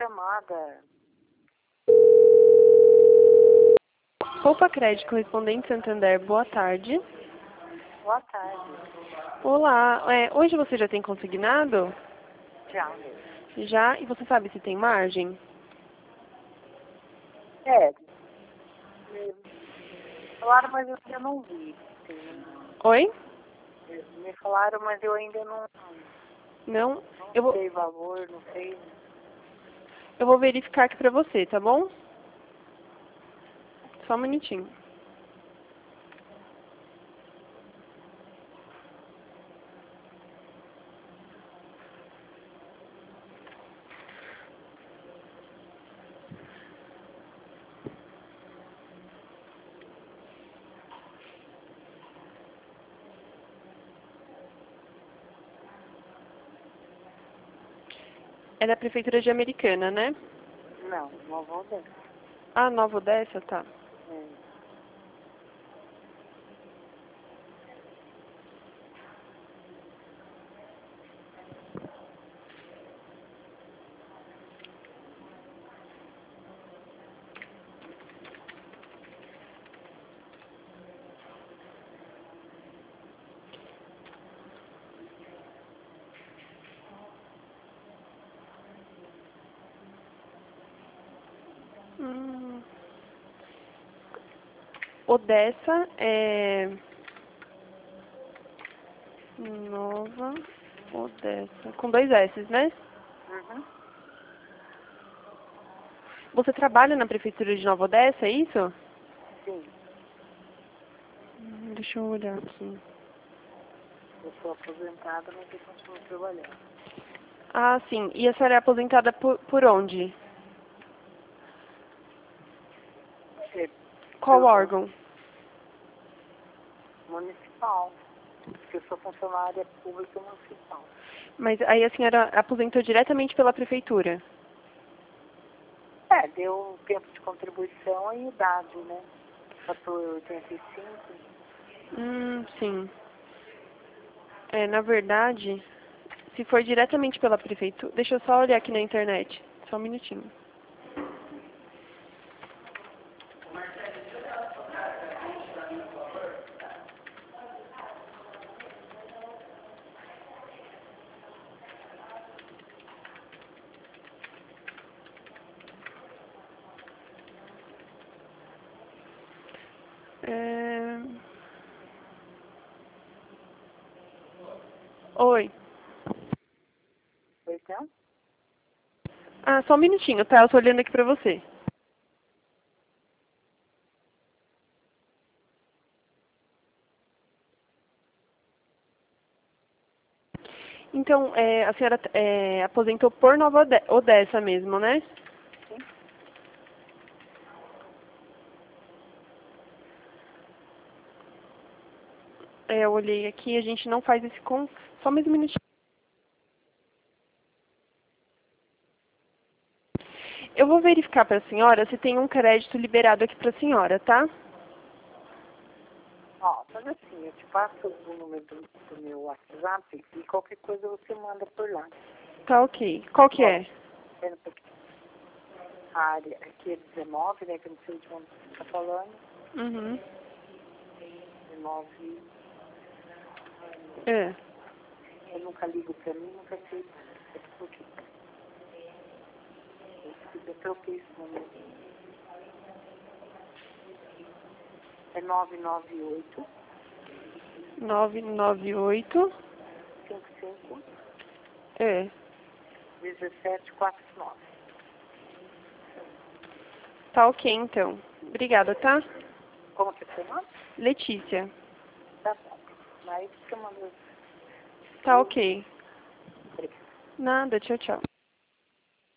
chamada. Poupa Crédito, correspondente Santander, boa tarde. Boa tarde. Olá, hoje você já tem consignado? Já. Já? E você sabe se tem margem? Me falaram, mas eu ainda não vi. Sim. Oi? Me falaram, mas eu ainda não Não? Eu sei valor, não sei. vou verificar aqui pra você, tá bom? Só um minutinho. É da Prefeitura de Americana, né? Não, Nova Odessa. Ah, Nova Odessa, tá. É. Odessa é... Nova Odessa. Com 2 S, né? Uhum. Você trabalha na Prefeitura de Nova Odessa, é isso? Sim, Deixa eu olhar aqui. eu sou aposentada, mas eu continuo trabalhando. Ah, sim. E a senhora é aposentada por onde? É Qual órgão? municipal, porque eu sou funcionária pública municipal. Mas aí a senhora aposentou diretamente pela Prefeitura? Deu tempo de contribuição e idade, né? Fator 85. Sim. Na verdade, se for diretamente pela Prefeitura... Deixa eu só olhar aqui na internet. Só um minutinho. Oi. Então, Ah, só um minutinho, tá? Eu tô olhando aqui pra você. Então, a senhora aposentou por Nova Odessa mesmo, né? sim. Eu olhei aqui, a gente não faz esse com... Só mais um minutinho. Eu vou verificar para a senhora se tem um crédito liberado aqui para a senhora, tá? Mas assim, eu te passo o número do meu WhatsApp e qualquer coisa você manda por lá. Tá ok. Qual que Ó, é? espera um pouquinho. A área aqui é 19, né? Que eu não sei de onde você está falando. Uhum. 19. É. Eu nunca ligo pra mim, nunca sei. Espera um pouquinho. Eu troquei esse número. É 998 998. 55 É. 1749. Tá ok, então. Obrigada, tá? Como que é seu nome? Letícia. Tá bom. Aí você manda. Tá ok. Obrigada. Nada, tchau, tchau.